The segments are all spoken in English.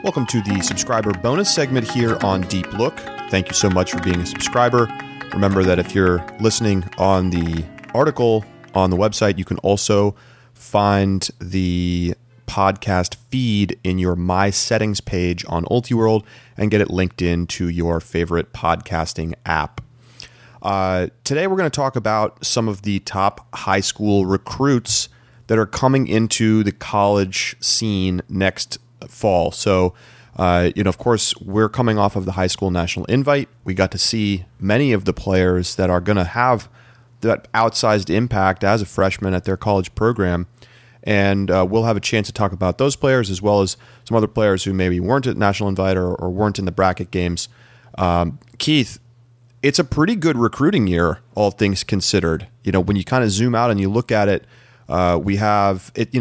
Welcome to the subscriber bonus segment here on Deep Look. Thank you so much for being a subscriber. Remember that if you're listening on the article on the website, you can also find the podcast feed in your My Settings page on Ultiworld and get it linked into your favorite podcasting app. Today we're going to talk about some of the top high school recruits that are coming into the college scene next fall. So, of course, we're coming off of the high school national invite. We got to see many of the players that are going to have that outsized impact as a freshman at their college program. And we'll have a chance to talk about those players as well as some other players who maybe weren't at national invite or weren't in the bracket games. Keith, it's a pretty good recruiting year, all things considered. You know, when you kind of zoom out and you look at it, we have it.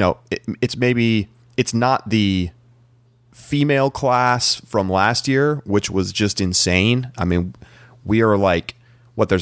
It's not the female class from last year, which was just insane. I mean, we are there's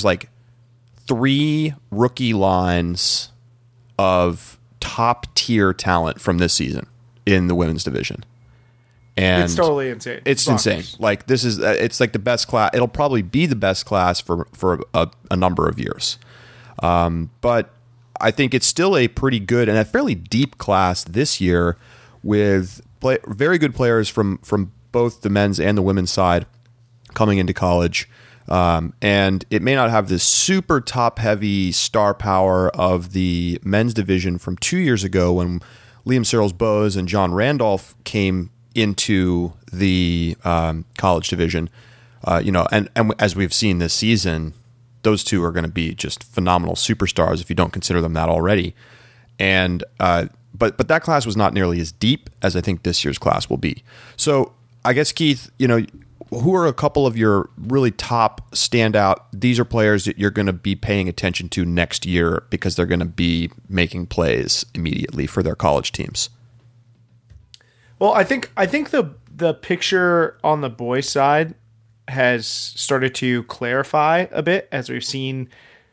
3 rookie lines of top tier talent from this season in the women's division. And it's totally insane. It's insane. It's like the best class. It'll probably be the best class for a number of years. But I think it's still a pretty good and a fairly deep class this year with very good players from both the men's and the women's side coming into college. And it may not have this super top-heavy star power of the men's division from 2 years ago when Liam Searles-Bowes and John Randolph came into the college division. And as we've seen this season, those two are going to be just phenomenal superstars if you don't consider them that already. And but that class was not nearly as deep as I think this year's class will be. So I guess, Keith, who are a couple of your really top standout? These are players that you're going to be paying attention to next year because they're going to be making plays immediately for their college teams. Well, I think the picture on the boys' side has started to clarify a bit as we've seen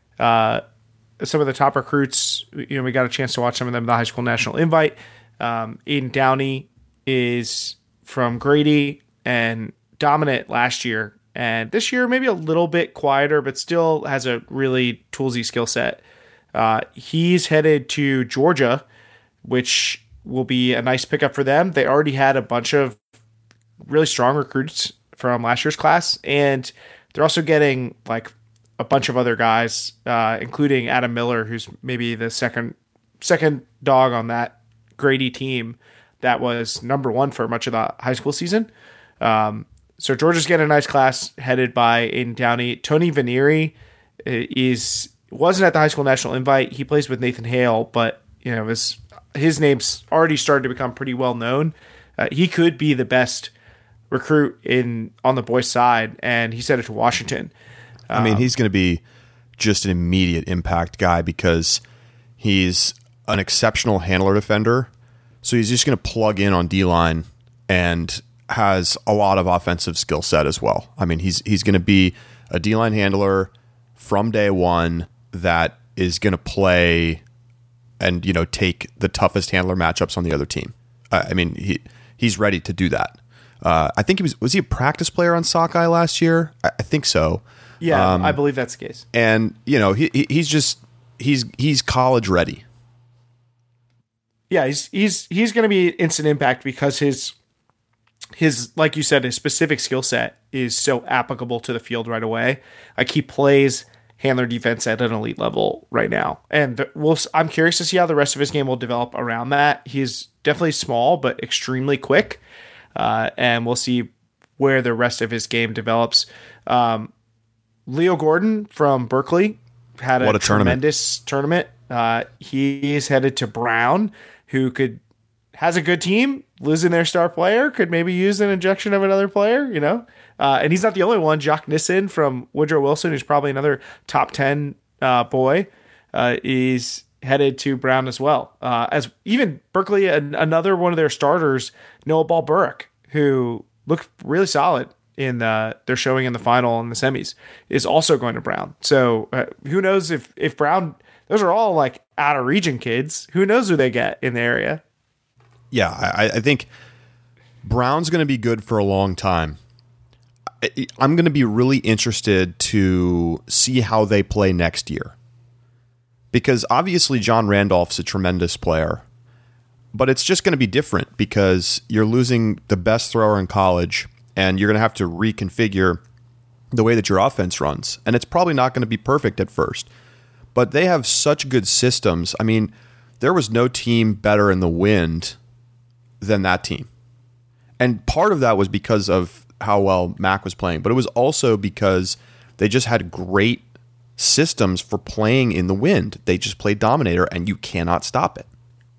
some of the top recruits. We got a chance to watch some of them in the high school national invite. Aiden Downey is from Grady and dominant last year, and this year maybe a little bit quieter, but still has a really toolsy skill set. He's headed to Georgia, which will be a nice pickup for them. They already had a bunch of really strong recruits from last year's class, and they're also getting a bunch of other guys, including Adam Miller, who's maybe the second dog on that Grady team that was number 1 for much of the high school season. So Georgia's getting a nice class headed by Aiden Downey. Tony Vanieri wasn't at the high school national invite. He plays with Nathan Hale, but his name's already started to become pretty well known. He could be the best recruit on the boys' side, and he's headed to Washington. I mean, he's going to be just an immediate impact guy because he's an exceptional handler defender. So he's just going to plug in on D-line and has a lot of offensive skill set as well. I mean, he's going to be a D-line handler from day one that is going to play and, take the toughest handler matchups on the other team. I mean, he's ready to do that. I think was he a practice player on Sockeye last year? I think so. Yeah, I believe that's the case. And he's college ready. Yeah, he's going to be instant impact because his like you said, his specific skill set is so applicable to the field right away. He plays handler defense at an elite level right now, and I'm curious to see how the rest of his game will develop around that. He's definitely small but extremely quick, and we'll see where the rest of his game develops. Leo Gordon from Berkeley had a tremendous tournament. He is headed to Brown, who has a good team. Losing their star player could maybe use an injection of another player, And he's not the only one. Jock Nissen from Woodrow Wilson, who's probably another top 10 boy, is headed to Brown as well. As even Berkeley, another one of their starters, Noah Ball Burke, who looked really solid in their showing in the final and the semis, is also going to Brown. So who knows if Brown, those are all out of region kids. Who knows who they get in the area? Yeah, I think Brown's going to be good for a long time. I'm going to be really interested to see how they play next year. Because obviously John Randolph's a tremendous player, but it's just going to be different because you're losing the best thrower in college and you're going to have to reconfigure the way that your offense runs. And it's probably not going to be perfect at first, but they have such good systems. I mean, there was no team better in the Wind than that team. And part of that was because of how well Mac was playing, but it was also because they just had great systems for playing in the Wind. They just played Dominator, and you cannot stop it.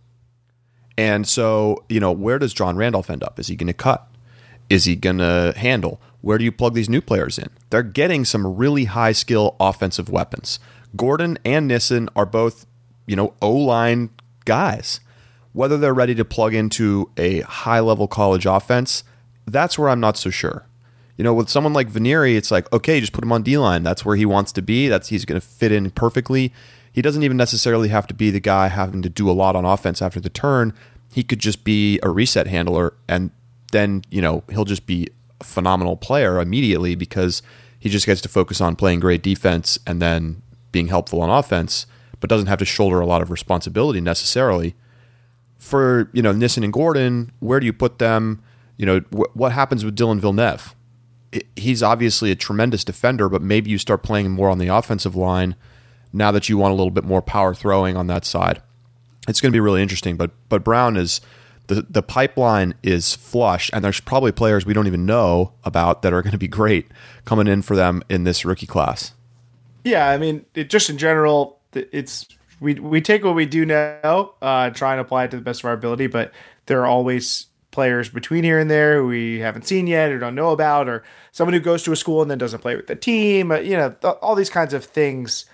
And so, where does John Randolph end up? Is he going to cut? Is he going to handle? Where do you plug these new players in? They're getting some really high-skill offensive weapons. Gordon and Nissen are both, O-line guys. Whether they're ready to plug into a high-level college offense, that's where I'm not so sure. With someone like Vanieri, it's like, okay, just put him on D-line. That's where he wants to be. He's going to fit in perfectly. He doesn't even necessarily have to be the guy having to do a lot on offense after the turn. He could just be a reset handler, and then, he'll just be a phenomenal player immediately because he just gets to focus on playing great defense and then being helpful on offense, but doesn't have to shoulder a lot of responsibility necessarily. For, Nissen and Gordon, where do you put them? What happens with Dylan Villeneuve? He's obviously a tremendous defender, but maybe you start playing him more on the offensive line now that you want a little bit more power throwing on that side. It's going to be really interesting, but Brown is the pipeline is flush, and there's probably players we don't even know about that are going to be great coming in for them in this rookie class. Yeah, I mean, just in general, it's we take what we do know, try and apply it to the best of our ability, but there are always players between here and there who we haven't seen yet or don't know about, or someone who goes to a school and then doesn't play with the team. All these kinds of things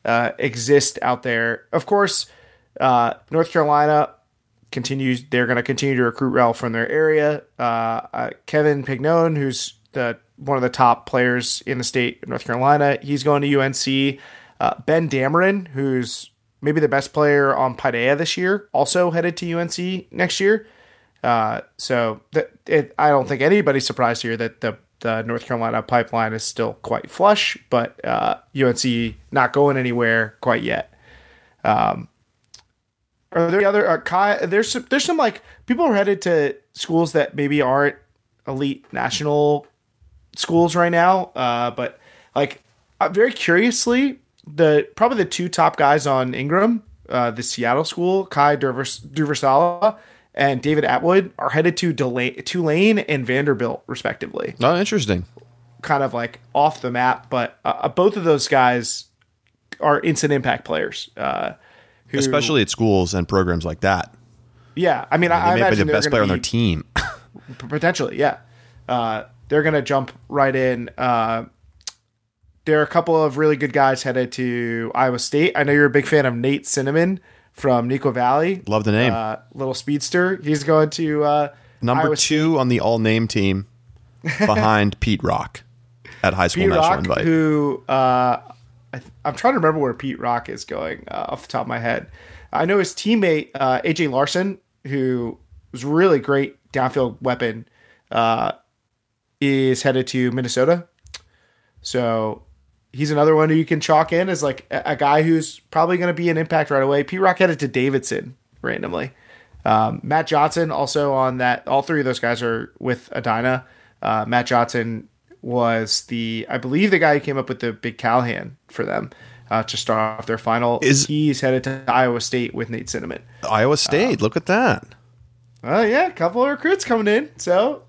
exist out there. Of course, North Carolina continues. They're going to continue to recruit well from their area. Kevin Pignone, who's one of the top players in the state of North Carolina, he's going to UNC. Ben Dameron, who's maybe the best player on Paideia this year, also headed to UNC next year. I don't think anybody's surprised here that the North Carolina pipeline is still quite flush, but UNC not going anywhere quite yet. Are there any other Kai? There's some like people are headed to schools that maybe aren't elite national schools right now, but like very curiously, probably the two top guys on Ingram, the Seattle school, Kai Duversala and David Atwood, are headed to Tulane and Vanderbilt, respectively. Oh, interesting. Kind of like off the map, but both of those guys are instant impact players. Especially at schools and programs like that. Yeah, I mean, I may imagine be the best player on their team. Potentially, yeah. They're going to jump right in. There are a couple of really good guys headed to Iowa State. I know you're a big fan of Nate Cinnamon from Nico Valley. Love the name. Little speedster. He's going to number Iowa 2 State. On the all-name team behind Pete Rock at High School Pete National Rock, Invite. who I'm trying to remember where Pete Rock is going off the top of my head. I know his teammate, AJ Larson, who was a really great downfield weapon, is headed to Minnesota. So he's another one who you can chalk in as like a guy who's probably going to be an impact right away. Pete Rock headed to Davidson randomly. Matt Johnson also on that. All three of those guys are with Edina. Matt Johnson was I believe the guy who came up with the Big Callahan for them to start off their final. He's headed to Iowa State with Nate Cinnamon. Iowa State, look at that. Yeah, a couple of recruits coming in. So,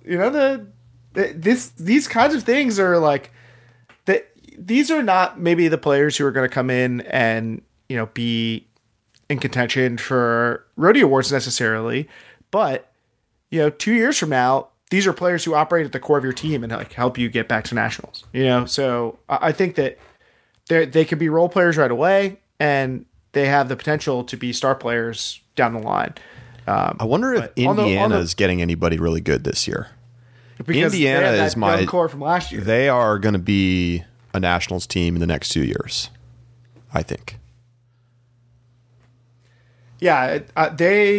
these kinds of things are like, these are not maybe the players who are going to come in and, be in contention for Rodeo Awards necessarily. But, 2 years from now, these are players who operate at the core of your team and like help you get back to nationals. So I think that they could be role players right away, and they have the potential to be star players down the line. I wonder if Indiana is getting anybody really good this year. Because Indiana is my core from last year. They are going to be a nationals team in the next 2 years, I think. Yeah, they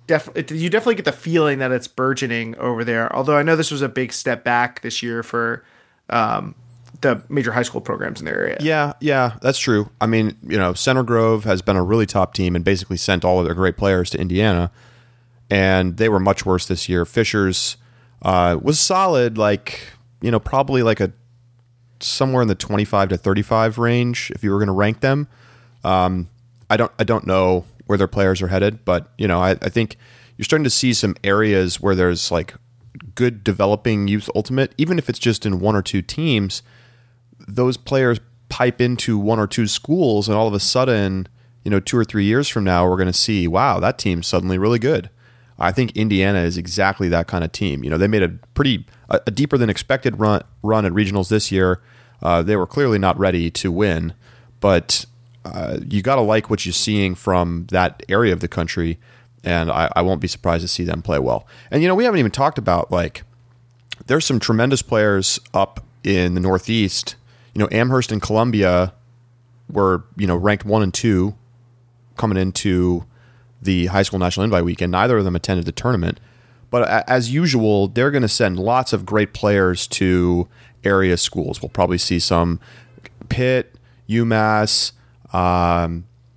you definitely get the feeling that it's burgeoning over there. Although I know this was a big step back this year for the major high school programs in their area. Yeah, that's true. I mean, Center Grove has been a really top team and basically sent all of their great players to Indiana, and they were much worse this year. Fishers was solid, probably like somewhere in the 25 to 35 range if you were going to rank them. I don't know where their players are headed, but I think you're starting to see some areas where there's like good developing youth ultimate, even if it's just in one or two teams. Those players pipe into one or two schools, and all of a sudden, 2 or 3 years from now, we're going to see, wow, that team's suddenly really good. I think Indiana is exactly that kind of team. They made a deeper than expected run at regionals this year. They were clearly not ready to win, but you got to like what you're seeing from that area of the country, and I won't be surprised to see them play well. And we haven't even talked about there's some tremendous players up in the Northeast. Amherst and Columbia were ranked 1 and 2 coming into the high school national invite weekend. Neither of them attended the tournament, but as usual, they're going to send lots of great players to area schools. We'll probably see some Pitt, UMass. A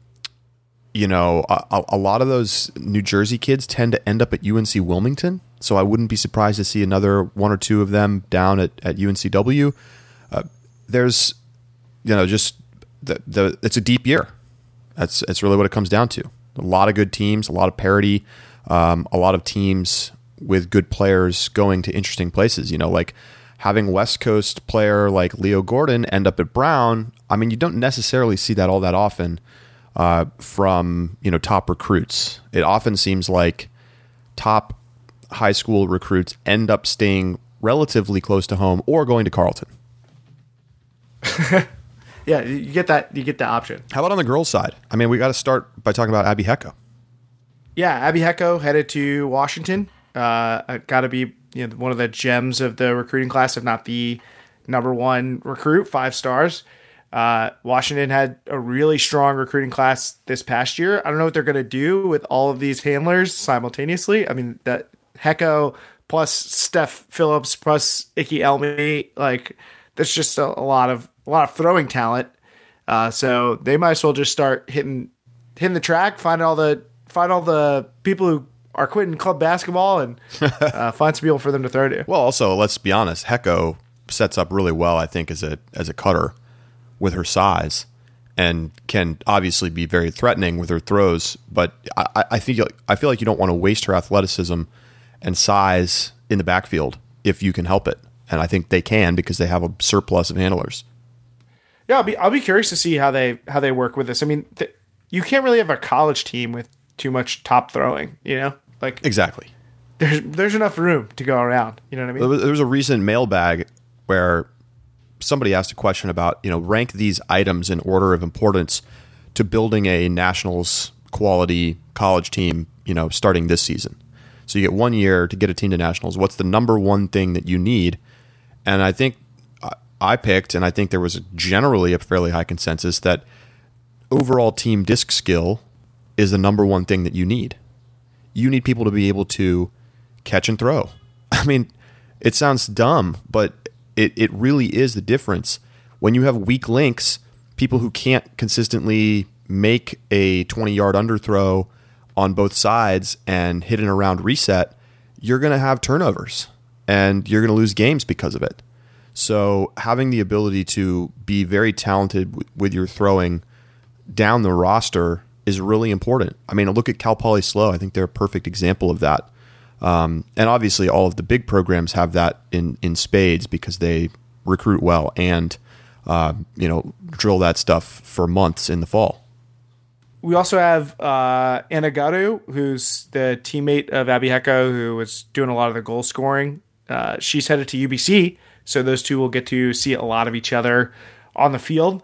lot of those New Jersey kids tend to end up at UNC Wilmington, so I wouldn't be surprised to see another 1 or 2 of them down at UNCW. There's, just it's a deep year. It's really what it comes down to. A lot of good teams, a lot of parity, a lot of teams with good players going to interesting places. Like having West Coast player like Leo Gordon end up at Brown. I mean, you don't necessarily see that all that often from top recruits. It often seems like top high school recruits end up staying relatively close to home or going to Carleton. Yeah, you get that. You get the option. How about on the girls' side? I mean, we got to start by talking about Abby Hecko. Yeah, Abby Hecko headed to Washington. Got to be one of the gems of the recruiting class, if not the number one recruit, 5 stars. Washington had a really strong recruiting class this past year. I don't know what they're going to do with all of these handlers simultaneously. I mean, that Hecko plus Steph Phillips plus Icky Elmy, that's just a lot of throwing talent. So they might as well just start hitting the track, find all the people who are quitting club basketball, and find some people for them to throw to. Well, also let's be honest, Hecko sets up really well, I think, as a cutter with her size, and can obviously be very threatening with her throws. But I feel like you don't want to waste her athleticism and size in the backfield if you can help it. And I think they can, because they have a surplus of handlers. Yeah, I'll be curious to see how they work with this. I mean, you can't really have a college team with too much top throwing, Exactly. There's enough room to go around. You know what I mean? There was a recent mailbag where somebody asked a question about, rank these items in order of importance to building a nationals quality college team, starting this season. So you get 1 year to get a team to nationals. What's the number one thing that you need? And I think I picked, and I think there was generally a fairly high consensus, that overall team disc skill is the number one thing that you need. You need people to be able to catch and throw. I mean, it sounds dumb, but it really is the difference. When you have weak links, people who can't consistently make a 20-yard underthrow on both sides and hit an around reset, you're going to have turnovers, and you're going to lose games because of it. So having the ability to be very talented with your throwing down the roster is really important. I mean, look at Cal Poly SLO. I think they're a perfect example of that. And obviously all of the big programs have that in spades, because they recruit well and drill that stuff for months in the fall. We also have Anna Garu, who's the teammate of Abby Hecko, who was doing a lot of the goal scoring. She's headed to UBC, so those two will get to see a lot of each other on the field.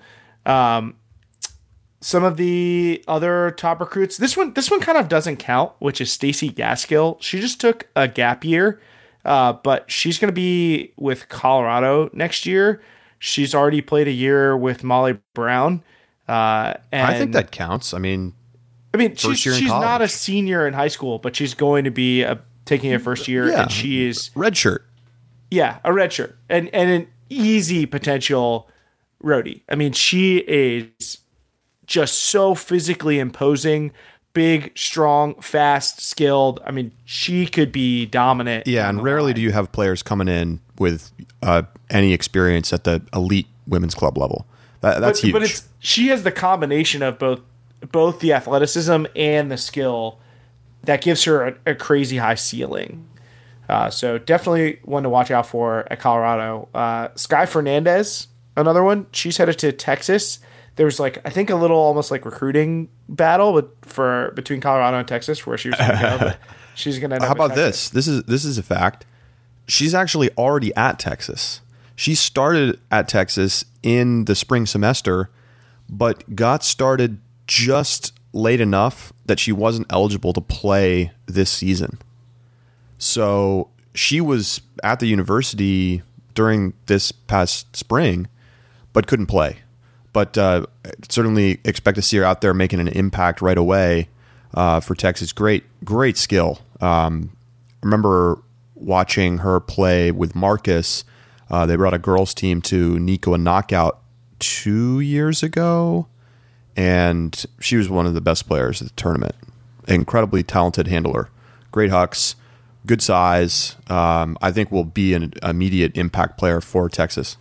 Some of the other top recruits, this one kind of doesn't count, which is Stacy Gaskill. She just took a gap year, but she's going to be with Colorado next year. She's already played a year with Molly Brown. And I think that counts. I mean, I mean, first year in she's college. not a senior in high school, but she's going to be taking a first year, and she is red shirt. Yeah, a red shirt and an easy potential roadie. I mean, she is just so physically imposing, big, strong, fast, skilled. I mean, she could be dominant. Yeah, and rarely do you have players coming in with any experience at the elite women's club level. That's huge. But she has the combination of both the athleticism and the skill that gives her a crazy high ceiling. So definitely one to watch out for at Colorado. Sky Fernandez, another one. She's headed to Texas. There was I think a little almost recruiting battle between Colorado and Texas where she was going to go. But she's going to end up. How about this? This is a fact. She's actually already at Texas. She started at Texas in the spring semester, but got started just late enough that she wasn't eligible to play this season. So she was at the university during this past spring, but couldn't play. But certainly expect to see her out there making an impact right away for Texas. Great skill. I remember watching her play with Marcus. They brought a girls team to Nico and Knockout 2 years ago, and she was one of the best players at the tournament. Incredibly talented handler. Great hucks. Good size. I think will be an immediate impact player for Texas.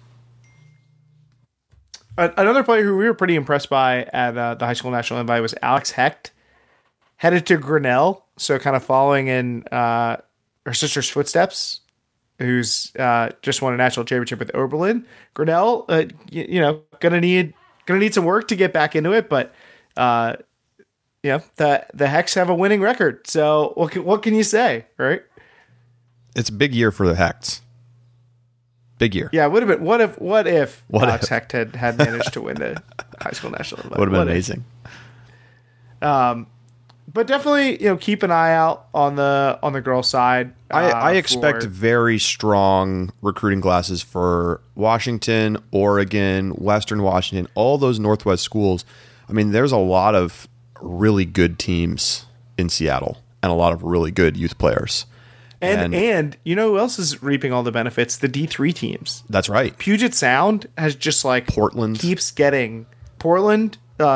Another player who we were pretty impressed by at the high school national invite was Alex Hecht, headed to Grinnell, so kind of following in her sister's footsteps, who's just won a national championship with Oberlin. Grinnell, gonna need some work to get back into it, but the Hecks have a winning record. So what can you say, right? It's a big year for the Hecks. Big year. Yeah, it would have been. What if Alex Hecht had managed to win the high school national invite? Would have been amazing. But definitely, keep an eye out on the girls' side. I expect very strong recruiting classes for Washington, Oregon, Western Washington, all those Northwest schools. I mean, there's a lot of really good teams in Seattle and a lot of really good youth players. And you know who else is reaping all the benefits? The D3 teams. That's right. Puget Sound has just Portland keeps getting Portland.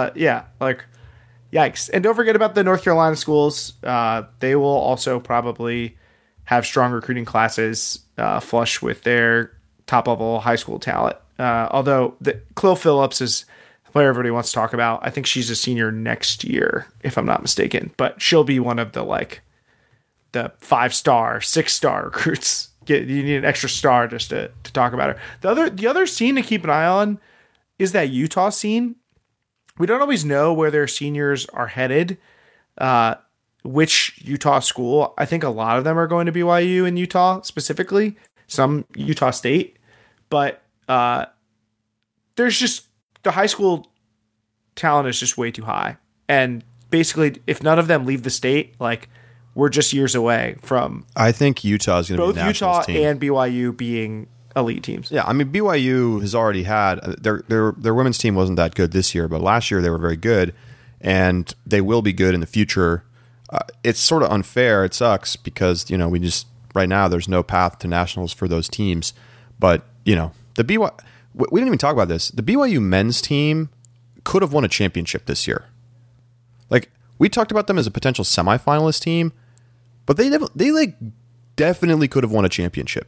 Yikes. And don't forget about the North Carolina schools. They will also probably have strong recruiting classes flush with their top level high school talent. Although Cleo Phillips is the player everybody wants to talk about. I think she's a senior next year, if I'm not mistaken. But she'll be one of the 5-star, 6-star recruits. You need an extra star just to talk about her. The other scene to keep an eye on is that Utah scene. We don't always know where their seniors are headed, which Utah school. I think a lot of them are going to BYU in Utah specifically, some Utah State. But there's just the high school talent is just way too high. And basically, if none of them leave the state, we're just years away from. I think Utah is going to be both Utah and BYU being elite teams. Yeah, I mean BYU has already had their women's team wasn't that good this year, but last year they were very good, and they will be good in the future. It's sort of unfair. It sucks because we just right now there's no path to nationals for those teams. But the BYU, we didn't even talk about this. The BYU men's team could have won a championship this year. We talked about them as a potential semifinalist team, but they definitely could have won a championship.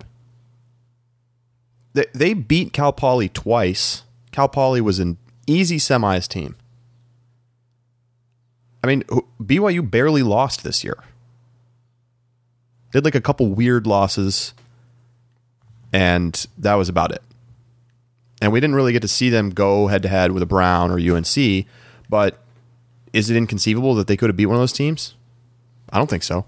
They beat Cal Poly twice. Cal Poly was an easy semis team. I mean, BYU barely lost this year. They had a couple weird losses, and that was about it. And we didn't really get to see them go head-to-head with a Brown or UNC, but is it inconceivable that they could have beat one of those teams? I don't think so.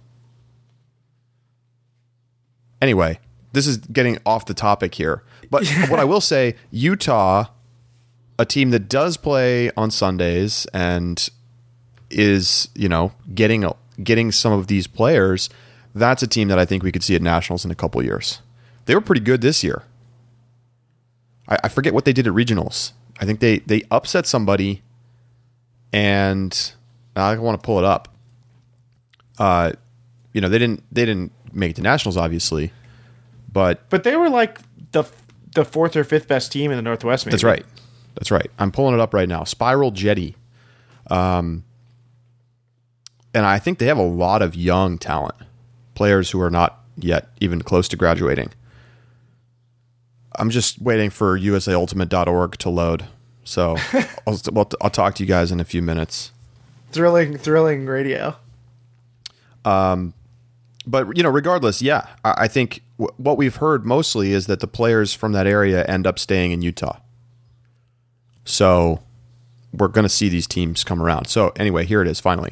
Anyway, this is getting off the topic here. But what I will say, Utah, a team that does play on Sundays and is, getting some of these players, that's a team that I think we could see at nationals in a couple years. They were pretty good this year. I forget what they did at regionals. I think they upset somebody, and I want to pull it up. They didn't make the Nationals, obviously, but they were like the fourth or fifth best team in the Northwest. Maybe. That's right. I'm pulling it up right now. Spiral Jetty. And I think they have a lot of young talent, players who are not yet even close to graduating. I'm just waiting for usaultimate.org to load. So I'll talk to you guys in a few minutes. Thrilling radio. But, regardless, yeah, I think what we've heard mostly is that the players from that area end up staying in Utah. So we're going to see these teams come around. So anyway, here it is, finally.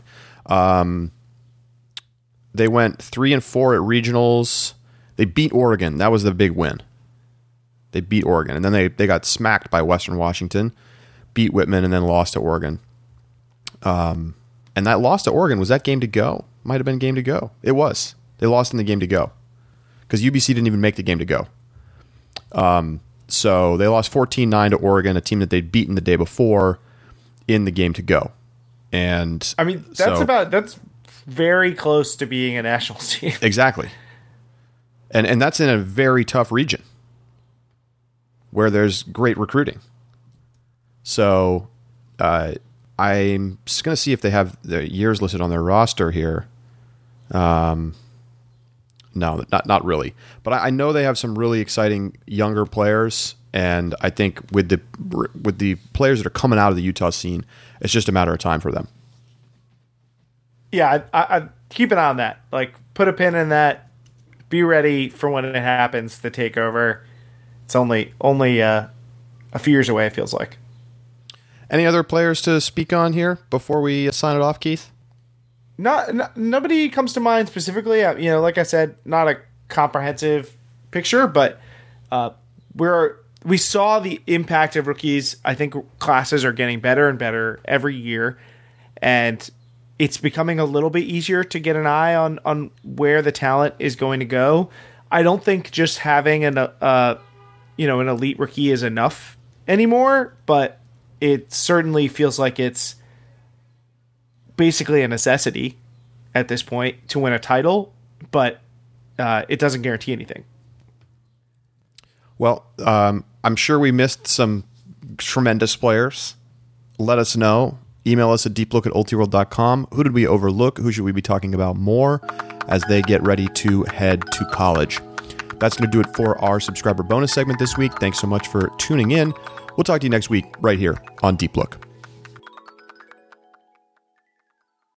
They went 3-4 at regionals. They beat Oregon. That was the big win. They beat Oregon. And then they got smacked by Western Washington, beat Whitman, and then lost to Oregon. And that loss to Oregon, was that game to go? Might have been game to go. It was. They lost in the game to go because UBC didn't even make the game to go. So they lost 14-9 to Oregon, a team that they'd beaten the day before in the game to go. And I mean, that's very close to being a national team. Exactly. And that's in a very tough region where there's great recruiting. So I'm just going to see if they have the years listed on their roster here. No, not really. But I know they have some really exciting younger players, and I think with the players that are coming out of the Utah scene, it's just a matter of time for them. Yeah, I keep an eye on that. Like, put a pin in that. Be ready for when it happens. The takeover. It's only a few years away. It feels like. Any other players to speak on here before we sign it off, Keith? Nobody comes to mind specifically. Like I said, not a comprehensive picture, but we saw the impact of rookies. I think classes are getting better and better every year, and it's becoming a little bit easier to get an eye on where the talent is going to go. I don't think just having an elite rookie is enough anymore, but it certainly feels like it's basically a necessity at this point to win a title, but it doesn't guarantee anything. Well, I'm sure we missed some tremendous players. Let us know. Email us at deeplook@ultiworld.com. Who did we overlook? Who should we be talking about more as they get ready to head to college? That's going to do it for our subscriber bonus segment this week. Thanks so much for tuning in. We'll talk to you next week right here on Deep Look.